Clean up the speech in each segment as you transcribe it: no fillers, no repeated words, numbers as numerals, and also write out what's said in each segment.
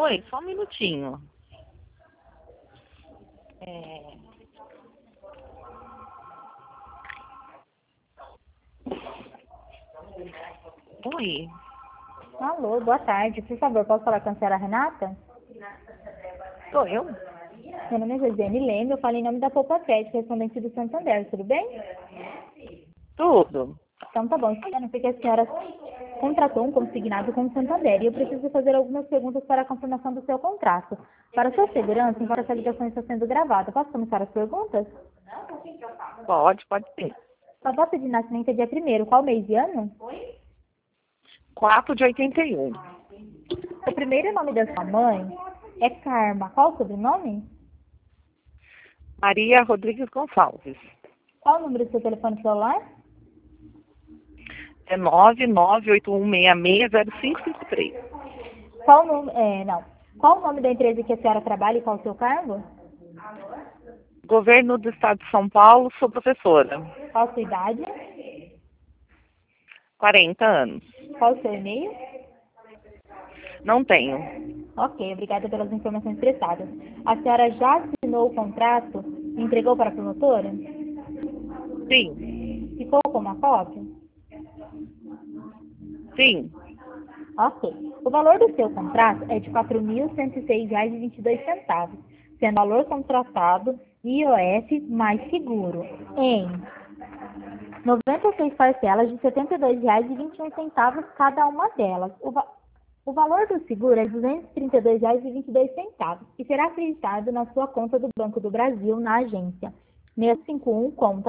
Oi, só um minutinho. É... Oi, Alô, boa tarde. Por favor, posso falar com a senhora Renata? sou eu? Meu nome é Josiane Leme, eu falo em nome da Poupa Crédito, respondente do Santander, tudo bem? Tudo. Então tá bom, espero porque a senhora contratou um consignado com o Santander e eu preciso fazer algumas perguntas para a confirmação do seu contrato. Para sua segurança, enquanto essa ligação está sendo gravada, posso começar as perguntas? Pode sim. Sua data de nascimento é dia 1º, qual mês e ano? 4 de 81. O primeiro nome da sua mãe é Karma, qual o sobrenome? Maria Rodrigues Gonçalves. Qual o número do seu telefone celular? É 998166053. Qual o nome, Qual o nome da empresa que a senhora trabalha e qual o seu cargo? Governo do Estado de São Paulo, sou professora. Qual a sua idade? 40 anos. Qual o seu e-mail? Não tenho. Ok, obrigada pelas informações prestadas. A senhora já assinou o contrato e entregou para a promotora? Sim, Ficou com uma cópia? sim, Ok. O valor do seu contrato é de R$ 4.106,22, sendo valor contratado IOF mais seguro em 96 parcelas de R$ 72,21 cada uma delas. O valor do seguro é R$ 232,22 e será acreditado na sua conta do Banco do Brasil na agência 651, conta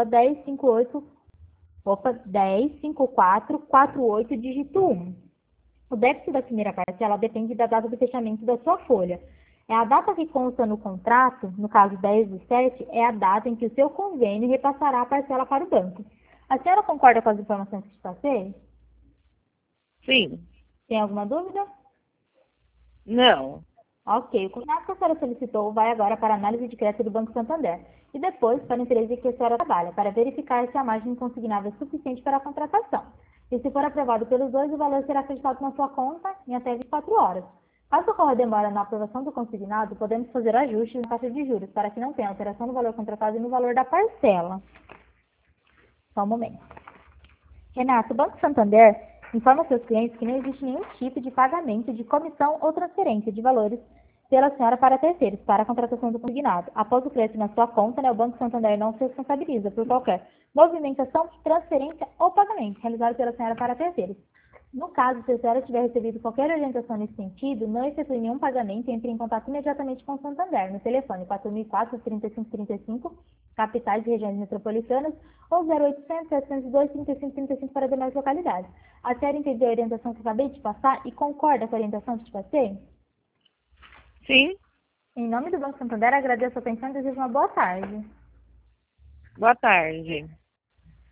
105448, dígito 1. O débito da primeira parcela depende da data do fechamento da sua folha. É a data que consta no contrato, no caso 10/7, é a data em que o seu convênio repassará a parcela para o banco. A senhora concorda com as informações que te passei? sim. Tem alguma dúvida? Não. Ok, o contrato que a senhora solicitou vai agora para a análise de crédito do Banco Santander e depois para a empresa que a senhora trabalha, para verificar se a margem consignável é suficiente para a contratação. E se for aprovado pelos dois, o valor será acreditado na sua conta em até 24 horas. Caso ocorra demora na aprovação do consignado, podemos fazer ajustes na taxa de juros para que não tenha alteração no valor contratado e no valor da parcela. Só um momento. Renato, o Banco Santander informa seus clientes que não existe nenhum tipo de pagamento de comissão ou transferência de valores pela senhora para terceiros, para a contratação do consignado. Após o crédito na sua conta, o Banco Santander não se responsabiliza por qualquer movimentação, transferência ou pagamento realizado pela senhora para terceiros. No caso, se a senhora tiver recebido qualquer orientação nesse sentido, não efetue nenhum pagamento e entre em contato imediatamente com o Santander, no telefone 4004-3535, capitais e regiões metropolitanas, ou 0800-702-3535 para demais localidades. A senhora entendeu a orientação que acabei de passar e concorda com a orientação que te passei? Sim. Em nome do Banco Santander, agradeço a atenção e desejo uma boa tarde. Boa tarde.